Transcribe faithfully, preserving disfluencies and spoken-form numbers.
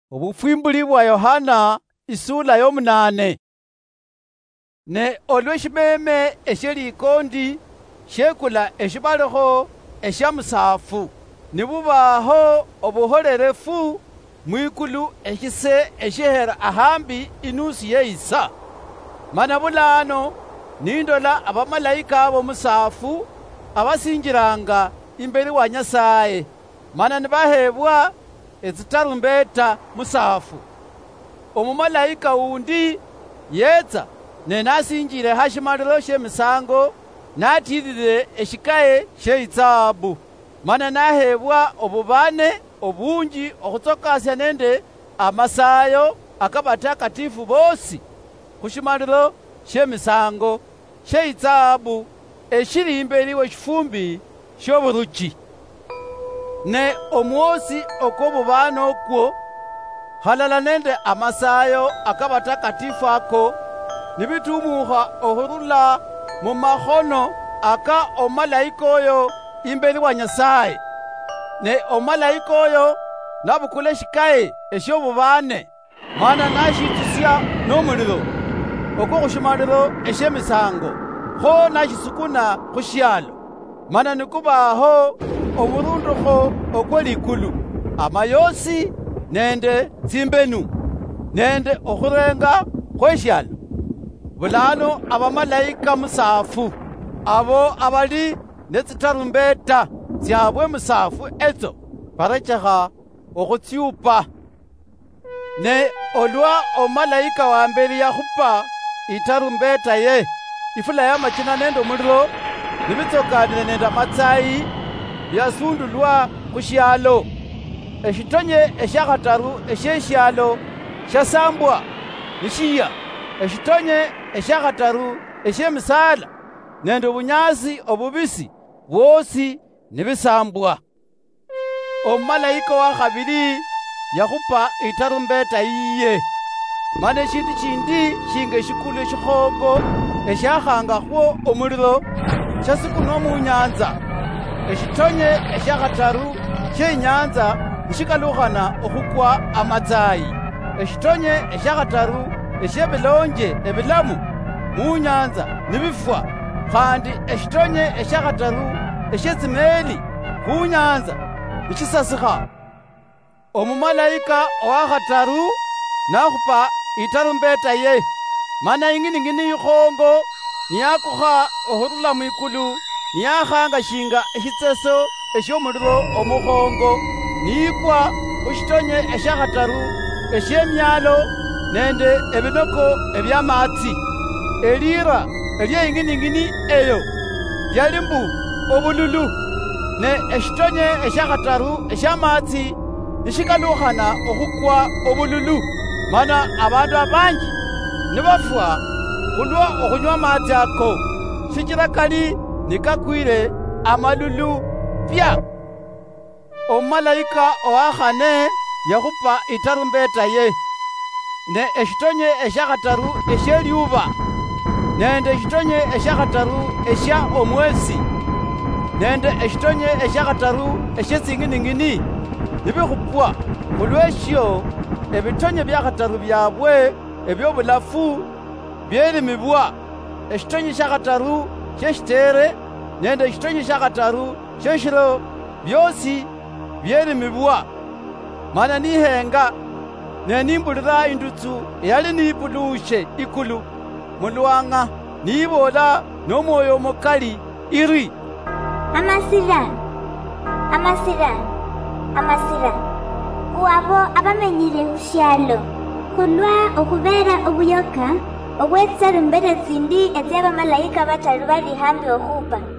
Obufwimbuli bwa Yohana isula y'omunane. Ne olw'eshimeme eshelikondi shekula eshibaleho eshamusafu nibubaho obuholerefu mwikulu eshise eshihera ahambi inusu yeisa. Mana bulano nindola abamalayika b'omusafu abasinjiranga imberi wa Nyasaye, mana nibahebwa ezitarumbeta musafu. Omumalayika undi yetsa nenasinjire hashimaliro shemisango natirire eshikaye sheitsabu, mana nahebwa obubane obunji okutsokasya nende amasayo akabatakatifu bosi kushimaliro shemisango sheitsabu eshiri imberi w'eshifumbi shoburuchi. Ne omwosi okobubane okwo halala nende amasayo akabatakatifu ako nibitumuha ohurula mu mahono aka omalayika oyo imberi wa Nyasaye. Ne omalayika oyo nabukula eshikaye eshobubane, mana nashitusya n'omuliro okwo khushimaliro eshemisango, ho nashisukuna khushyalo, mana nikubaho omurunduho okwelikulu, amayosi nende tsimbenu nende okhurenga khweshyalo. Bulano abamalayika musafu abo abali netsitarumbeta tsyabwe musafu etso barecheha okhutyupa. Ne olwa omalayika wa mberi yakhupa itarumbeta ye, ifula yamachina nende omuliro nibitsokanile nende amatsayi byasundulwa khushyalo. Eshitonye eshakhataru eshyeshyalo shasambwa nishiya. Eshitonye eshakhataru eshemisala nende obunyasi obubisi bwosi nibisambwa. Omumalayika wa khabili yakhupa itarumbeta yiye, mana eshindu shindi shinga eshikulu eshikhongo eshakhangahwo omuliro shasukuna munyanza. Eshitonye eshakhataru shenyanza nishikalukhana okhukwa amatsayi. Eshitonye eshakhataru eshebilonje ebilamu munyanza nibifwa, khandi eshitonye eshakhataru eshetsimeli khunyanza nishisasikha. Omumalayika owakhataru nakhupa itarumbeta ye, mana ing'ining'ini yikhongo niyakukha okhurula mwikulu niyakhanga shinga eshitseso eshomuliro omukhongo, niyikwa khushitonye eshakhataru eshemyalo nende ebinoko ebyamatsi. Elira elyeng'ining'ini eyo lyali mbu obululu. Ne eshitonye eshakhataru eshamatsi nishikalukhana okhukwa obululu, mana abandu abanji nibafwa khulwa okhunywa amatsi ako, shichira kali nikakwile amalulu pya. Omumalayika owakhane yakhupa itarumbeta ye, ne eshitonye eshakhataru eshelyuba nende eshitonye eshakhataru esha omwesi nende eshitonye eshakhataru eshetsinginingini nibikhupwa. Khulwesho ebitonye byakhataru byabwe ebyobulafu byelimibwa. Eshitonye shakhataru sheshitere nende eshitonye shakhataru sheshilo byosi byelimibwa. Mana nihenga nenimbulira indutsu eyali niipulushe ikulu mulwanga niibola n'omwoyo omukali iri, Amasira, amasira, amasira kuabo abamenyire khushyalo khulwa okhubera obuyoka obwetsarumbeta tsindi ety'abamalayika bataru bali hambi okhupa.